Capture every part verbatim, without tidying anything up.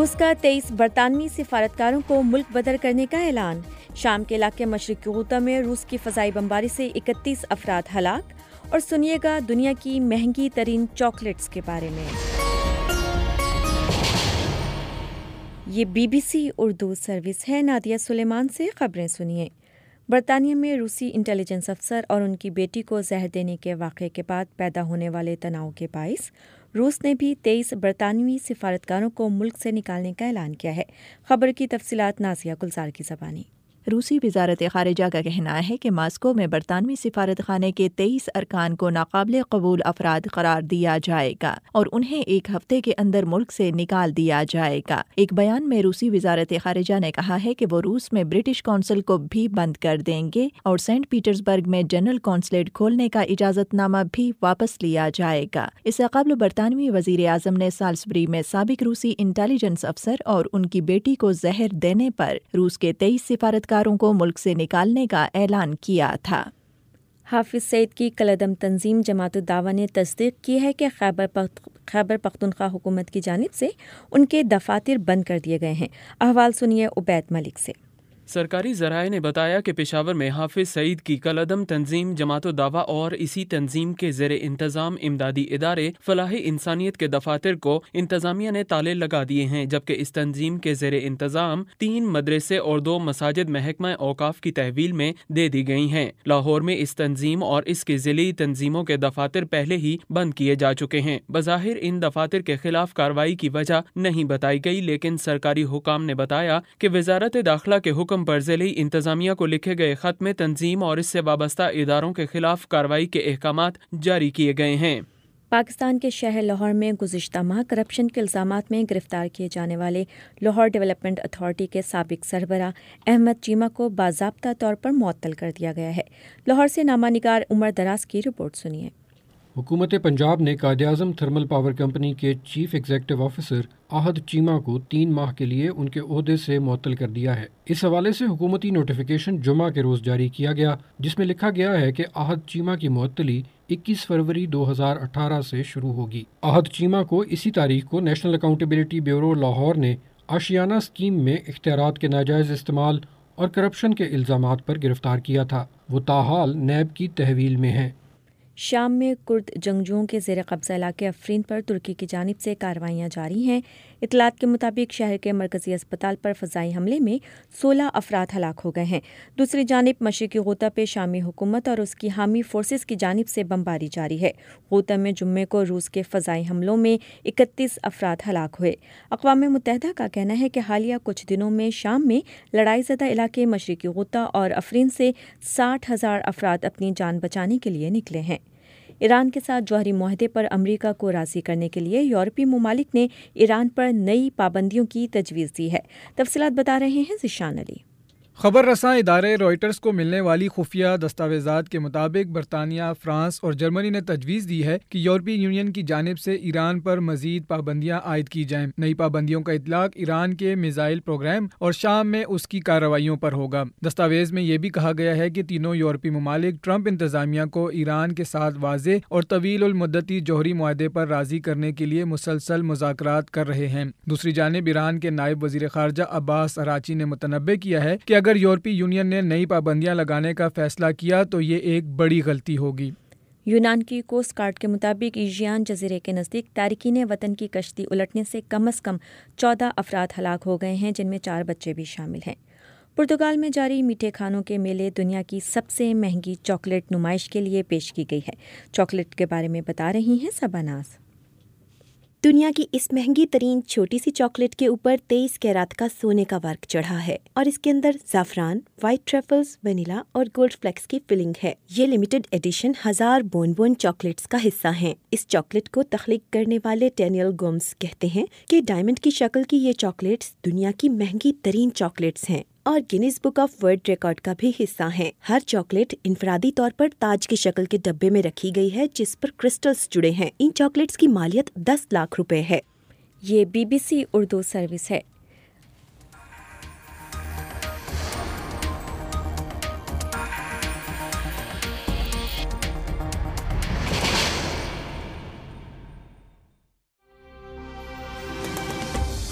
روس کا تیئیس برطانوی سفارتکاروں کو ملک بدر کرنے کا اعلان۔ شام کے علاقے مشرقی غوطہ میں روس کی فضائی بمباری سے اکتیس افراد ہلاک۔ اور سنیے گا دنیا کی مہنگی ترین چاکلیٹس کے بارے میں۔ یہ B B C Urdu service ہے۔ نادیہ سلیمان سے خبریں سنیے۔ برطانیہ میں روسی انٹیلیجنس افسر اور ان کی بیٹی کو زہر دینے کے واقعے کے بعد پیدا ہونے والے تناؤ کے باعث روس نے بھی تیئیس برطانوی سفارتکاروں کو ملک سے نکالنے کا اعلان کیا ہے۔ خبر کی تفصیلات نازیہ گلزار کی زبانی۔ روسی وزارت خارجہ کا کہنا ہے کہ ماسکو میں برطانوی سفارت خانے کے تیئیس ارکان کو ناقابل قبول افراد قرار دیا جائے گا اور انہیں ایک ہفتے کے اندر ملک سے نکال دیا جائے گا۔ ایک بیان میں روسی وزارت خارجہ نے کہا ہے کہ وہ روس میں برٹش قونصل کو بھی بند کر دیں گے اور سینٹ پیٹرزبرگ میں جنرل قونصلیٹ کھولنے کا اجازت نامہ بھی واپس لیا جائے گا۔ اس سے قبل برطانوی وزیر اعظم نے سالسبری میں سابق روسی انٹیلیجنس افسر اور ان کی بیٹی کو زہر دینے پر روس کے تیئیس سفارت کاروں کو ملک سے نکالنے کا اعلان کیا تھا۔ حافظ سعید کی کالعدم تنظیم جماعت الدعوہ نے تصدیق کی ہے کہ خیبر پخت خیبر پختونخوا حکومت کی جانب سے ان کے دفاتر بند کر دیے گئے ہیں۔ احوال سنیے عبید ملک سے۔ سرکاری ذرائع نے بتایا کہ پشاور میں حافظ سعید کی کالعدم تنظیم جماعت الدعوہ اور اسی تنظیم کے زیر انتظام امدادی ادارے فلاح انسانیت کے دفاتر کو انتظامیہ نے تالے لگا دیے ہیں، جبکہ اس تنظیم کے زیر انتظام تین مدرسے اور دو مساجد محکمہ اوقاف کی تحویل میں دے دی گئی ہیں۔ لاہور میں اس تنظیم اور اس کی ذیلی تنظیموں کے دفاتر پہلے ہی بند کیے جا چکے ہیں۔ بظاہر ان دفاتر کے خلاف کارروائی کی وجہ نہیں بتائی گئی، لیکن سرکاری حکام نے بتایا کہ وزارت داخلہ کے حکم پر ضلعی انتظامیہ کو لکھے گئے خط میں تنظیم اور اس سے وابستہ اداروں کے خلاف کارروائی کے احکامات جاری کیے گئے ہیں۔ پاکستان کے شہر لاہور میں گزشتہ ماہ کرپشن کے الزامات میں گرفتار کیے جانے والے لاہور ڈیولپمنٹ اتھارٹی کے سابق سربراہ احمد چیمہ کو باضابطہ طور پر معطل کر دیا گیا ہے۔ لاہور سے نامہ نگار عمر دراز کی رپورٹ سنیے۔ حکومت پنجاب نے قائد-اعظم تھرمل پاور کمپنی کے chief executive officer Ahad Cheema کو تین ماہ کے لیے ان کے عہدے سے معطل کر دیا ہے۔ اس حوالے سے حکومتی نوٹیفیکیشن جمعہ کے روز جاری کیا گیا، جس میں لکھا گیا ہے کہ احد چیمہ کی معطلی اکیس فروری دو ہزار اٹھارہ سے شروع ہوگی۔ احد چیمہ کو اسی تاریخ کو نیشنل اکاؤنٹیبلٹی بیورو لاہور نے آشیانہ اسکیم میں اختیارات کے ناجائز استعمال اور کرپشن کے الزامات پر گرفتار کیا تھا۔ وہ تاحال نیب کی تحویل میں ہیں۔ شام میں کرد جنگجوؤں کے زیر قبضہ علاقے افرین پر ترکی کی جانب سے کارروائیاں جاری ہیں۔ اطلاعات کے مطابق شہر کے مرکزی اسپتال پر فضائی حملے میں سولہ افراد ہلاک ہو گئے ہیں۔ دوسری جانب مشرقی غوطہ پہ شامی حکومت اور اس کی حامی فورسز کی جانب سے بمباری جاری ہے۔ غوطہ میں جمعے کو روس کے فضائی حملوں میں اکتیس افراد ہلاک ہوئے۔ اقوام متحدہ کا کہنا ہے کہ حالیہ کچھ دنوں میں شام میں لڑائی زدہ علاقے مشرقی غوطہ اور افرین سے ساٹھ ہزار افراد اپنی جان بچانے کے لیے نکلے ہیں۔ ایران کے ساتھ جوہری معاہدے پر امریکہ کو راضی کرنے کے لیے یورپی ممالک نے ایران پر نئی پابندیوں کی تجویز دی ہے۔ تفصیلات بتا رہے ہیں ذیشان علی۔ خبر رساں ادارے رائٹرز کو ملنے والی خفیہ دستاویزات کے مطابق برطانیہ، فرانس اور جرمنی نے تجویز دی ہے کہ یورپی یونین کی جانب سے ایران پر مزید پابندیاں عائد کی جائیں۔ نئی پابندیوں کا اطلاق ایران کے میزائل پروگرام اور شام میں اس کی کارروائیوں پر ہوگا۔ دستاویز میں یہ بھی کہا گیا ہے کہ تینوں یورپی ممالک ٹرمپ انتظامیہ کو ایران کے ساتھ واضح اور طویل المدتی جوہری معاہدے پر راضی کرنے کے لیے مسلسل مذاکرات کر رہے ہیں۔ دوسری جانب ایران کے نائب وزیر خارجہ عباس اراچی نے متنبہ کیا ہے کہ اگر یورپی یونین نے نئی پابندیاں لگانے کا فیصلہ کیا تو یہ ایک بڑی غلطی ہوگی۔ یونان کی کوسٹ گارڈ کے مطابق ایجیان جزیرے کے نزدیک تارکین وطن کی کشتی الٹنے سے کم از کم چودہ افراد ہلاک ہو گئے ہیں، جن میں چار بچے بھی شامل ہیں۔ پرتگال میں جاری میٹھے کھانوں کے میلے دنیا کی سب سے مہنگی چاکلیٹ نمائش کے لیے پیش کی گئی ہے۔ چاکلیٹ کے بارے میں بتا رہی ہیں سبا ناز۔ دنیا کی اس مہنگی ترین چھوٹی سی چاکلیٹ کے اوپر تیئیس کیرات کا سونے کا ورق چڑھا ہے اور اس کے اندر زعفران، وائٹ ٹرفلز، ونیلا اور گولڈ فلیکس کی فلنگ ہے۔ یہ لمیٹڈ ایڈیشن ہزار بون بون چاکلیٹس کا حصہ ہیں۔ اس چاکلیٹ کو تخلیق کرنے والے ڈینیل گومز کہتے ہیں کہ ڈائمنڈ کی شکل کی یہ چاکلیٹس دنیا کی مہنگی ترین چاکلیٹس ہیں اور Guinness book of world record کا بھی حصہ ہیں۔ ہر چاکلیٹ انفرادی طور پر تاج کی شکل کے ڈبے میں رکھی گئی ہے جس پر کرسٹلز جڑے ہیں۔ ان چاکلیٹس کی مالیت دس لاکھ روپے ہے۔ یہ B B C Urdu service ہے۔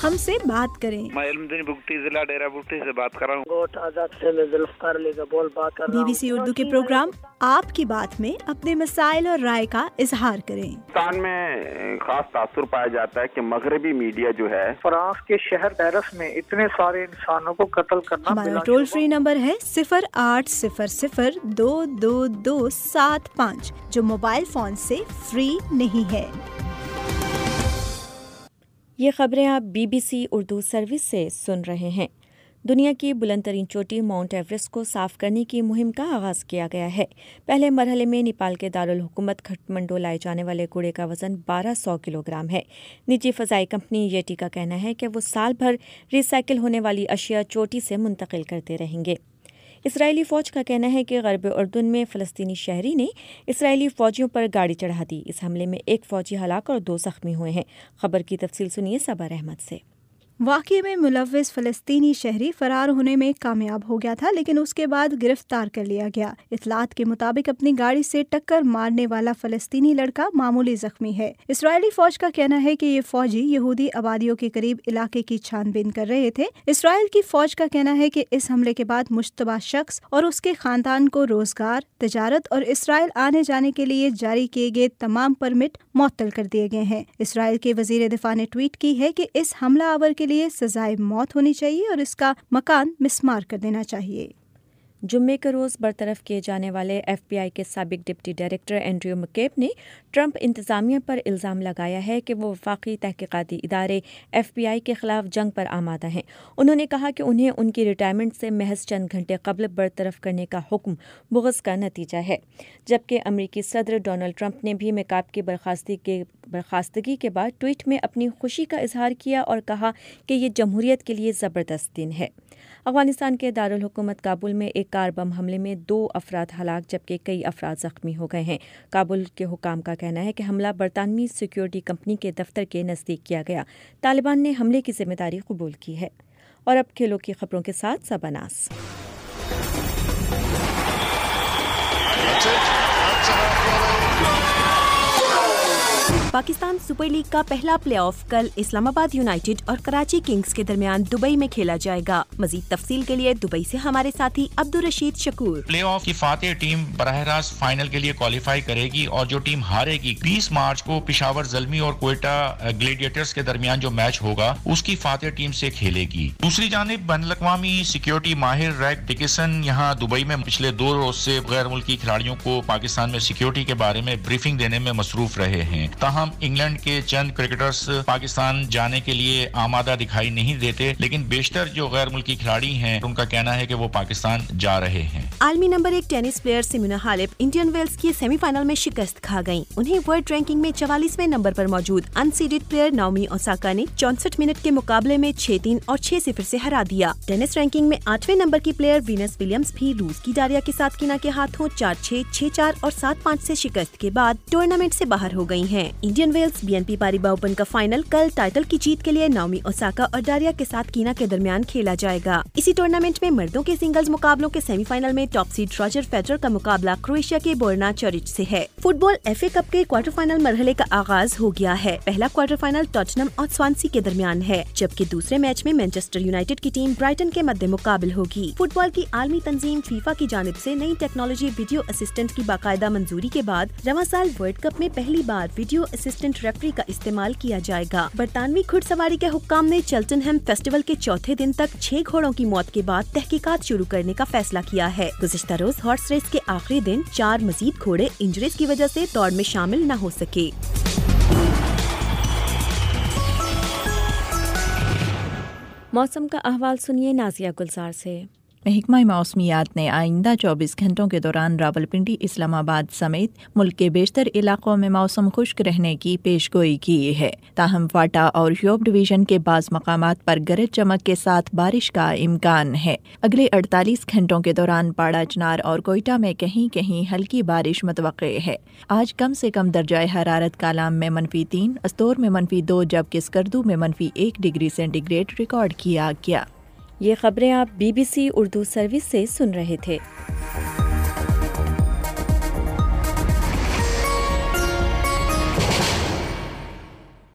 ہم سے بات کریں۔ میں علمدین بگٹی ضلع ڈیرہ بگٹی سے بات کر رہا ہوں۔ گوٹ آزاد سے میں ذوالفقار علی کا بول بات کر رہا ہوں۔ بی بی سی اردو کے پروگرام آپ کی بات میں اپنے مسائل اور رائے کا اظہار کریں۔ پاکستان میں خاص تاثر پایا جاتا ہے کہ مغربی میڈیا جو ہے فرانس کے شہر پیرس میں اتنے سارے انسانوں کو قتل کرنا۔ ہمارا ٹول فری نمبر ہے صفر آٹھ صفر صفر دو دو دو سات پانچ، جو موبائل فون سے فری نہیں ہے۔ یہ خبریں آپ B B C Urdu service سے سن رہے ہیں۔ دنیا کی بلند ترین چوٹی ماؤنٹ ایورسٹ کو صاف کرنے کی مہم کا آغاز کیا گیا ہے۔ پہلے مرحلے میں نیپال کے دارالحکومت کھٹمنڈو لائے جانے والے کوڑے کا وزن بارہ سو کلو گرام ہے۔ نجی فضائی کمپنی یٹی کا کہنا ہے کہ وہ سال بھر ری سائیکل ہونے والی اشیاء چوٹی سے منتقل کرتے رہیں گے۔ اسرائیلی فوج کا کہنا ہے کہ غرب اردن میں فلسطینی شہری نے اسرائیلی فوجیوں پر گاڑی چڑھا دی۔ اس حملے میں ایک فوجی ہلاک اور دو زخمی ہوئے ہیں۔ خبر کی تفصیل سنیے صبر احمد سے۔ واقعے میں ملوث فلسطینی شہری فرار ہونے میں کامیاب ہو گیا تھا، لیکن اس کے بعد گرفتار کر لیا گیا۔ اطلاعات کے مطابق اپنی گاڑی سے ٹکر مارنے والا فلسطینی لڑکا معمولی زخمی ہے۔ اسرائیلی فوج کا کہنا ہے کہ یہ فوجی یہودی آبادیوں کے قریب علاقے کی چھان بین کر رہے تھے۔ اسرائیل کی فوج کا کہنا ہے کہ اس حملے کے بعد مشتبہ شخص اور اس کے خاندان کو روزگار، تجارت اور اسرائیل آنے جانے کے لیے جاری کیے گئے تمام پرمٹ معطل کر دیے گئے ہیں۔ اسرائیل کے وزیر دفاع نے ٹویٹ کی ہے کہ اس حملہ آور کے لیے سزائے موت ہونی چاہیے اور اس کا مکان مسمار کر دینا چاہیے۔ جمعے کے روز برطرف کیے جانے والے ایف بی آئی کے سابق ڈپٹی ڈائریکٹر اینڈریو مکیب نے ٹرمپ انتظامیہ پر الزام لگایا ہے کہ وہ وفاقی تحقیقاتی ادارے ایف بی آئی کے خلاف جنگ پر آمادہ ہیں۔ انہوں نے کہا کہ انہیں ان کی ریٹائرمنٹ سے محض چند گھنٹے قبل برطرف کرنے کا حکم بغض کا نتیجہ ہے، جبکہ امریکی صدر ڈونلڈ ٹرمپ نے بھی مکیب کی برخاستگی کے برخاستگی کے بعد ٹویٹ میں اپنی خوشی کا اظہار کیا اور کہا کہ یہ جمہوریت کے لیے زبردست دن ہے۔ افغانستان کے دارالحکومت کابل میں ایک کار بم حملے میں دو افراد ہلاک جبکہ کئی افراد زخمی ہو گئے ہیں۔ کابل کے حکام کا کہنا ہے کہ حملہ برطانوی سیکیورٹی کمپنی کے دفتر کے نزدیک کیا گیا۔ طالبان نے حملے کی ذمہ داری قبول کی ہے۔ اور اب کھیلوں کی خبروں کے ساتھ سباناس۔ پاکستان سپر لیگ کا پہلا پلے آف کل اسلام آباد یونائیٹڈ اور کراچی کنگز کے درمیان دبئی میں کھیلا جائے گا۔ مزید تفصیل کے لیے دبئی سے ہمارے ساتھی عبدالرشید شکور۔ پلے آف کی فاتح ٹیم براہ راست فائنل کے لیے کوالیفائی کرے گی اور جو ٹیم ہارے گی بیس مارچ کو پشاور زلمی اور کوئٹہ گلیڈیٹرز کے درمیان جو میچ ہوگا اس کی فاتح ٹیم سے کھیلے گی۔ دوسری جانب بین الاقوامی سیکیورٹی ماہر ریک ڈکسن یہاں دبئی میں پچھلے دو روز سے غیر ملکی کھلاڑیوں کو پاکستان میں سیکیورٹی کے بارے میں بریفنگ دینے میں مصروف رہے ہیں۔ تاہم انگلینڈ کے چند کرکٹرز پاکستان جانے کے لیے آمادہ دکھائی نہیں دیتے، لیکن بیشتر جو غیر ملکی کھلاڑی ہیں ان کا کہنا ہے کہ وہ پاکستان جا رہے ہیں۔ عالمی نمبر ایک tennis player Simona Halep Indian Wells کی سیمی فائنل میں شکست کھا گئیں۔ انہیں ورلڈ رینکنگ میں چوالیسویں نمبر پر موجود انسیڈڈ پلیئر ناؤمی اوساکا نے چونسٹھ منٹ کے مقابلے میں چھ تین اور چھ صفر سے ہرا دیا۔ ٹینس رینکنگ میں آٹھویں نمبر کی پلیئر وینس ولیمز بھی روس کی ڈاریا کے ساتھ کینا کے ہاتھوں چار چھ چھ چار اور سات پانچ سے شکست کے بعد ٹورنامنٹ سے باہر ہو گئی ہیں۔ Indian Wells B N P Paribas Open کا فائنل کل ٹائٹل کی جیت کے لیے ناؤمی اوساکا اور ڈاریا کے ساتھ کینا کے درمیان کھیلا جائے گا۔ اسی ٹورنامنٹ میں مردوں کے سنگلز مقابلوں کے سیمی فائنل میں ٹاپ سیڈ راجر فیڈرر کا مقابلہ کروشیا کے بورنا چورچ سے ہے۔ Football F A Cup کے کوارٹر فائنل مرحلے کا آغاز ہو گیا ہے۔ پہلا کوارٹر فائنل ٹاٹنم اور سوانسی کے درمیان ہے، جبکہ دوسرے میچ میں مانچسٹر یونائیٹڈ کی ٹیم برائٹن کے مد مقابل ہوگی۔ فٹ بال کی عالمی تنظیم فیفا کی جانب سے نئی ٹیکنالوجی ویڈیو اسسٹنٹ کی باقاعدہ منظوری کے بعد رواں سال ورلڈ کپ میں پہلی بار ویڈیو اسسٹنٹ ریفری کا استعمال کیا جائے گا۔ برطانوی گھڑ سواری کے حکام نے چیلٹنہم فیسٹیول کے چوتھے دن تک چھ گھوڑوں کی موت کے بعد تحقیقات شروع کرنے کا فیصلہ کیا ہے۔ گزشتہ روز ہارس ریس کے آخری دن چار مزید گھوڑے انجریز کی وجہ سے دوڑ میں شامل نہ ہو سکے۔ موسم کا احوال سنیے نازیہ گلزار سے۔ محکمہ موسمیات نے آئندہ چوبیس گھنٹوں کے دوران راولپنڈی، اسلام آباد سمیت ملک کے بیشتر علاقوں میں موسم خشک رہنے کی پیش گوئی کی ہے، تاہم فاٹا اور شیوب ڈویژن کے بعض مقامات پر گرج چمک کے ساتھ بارش کا امکان ہے۔ اگلے اڑتالیس گھنٹوں کے دوران پاڑا چنار اور کوئٹہ میں کہیں کہیں ہلکی بارش متوقع ہے۔ آج کم سے کم درجہ حرارت کالام میں منفی تین، استور میں منفی دو جبکہ اسکردو میں منفی ایک ڈگری سینٹی گریڈ ریکارڈ کیا گیا۔ یہ خبریں آپ B B C Urdu service سے سن رہے تھے۔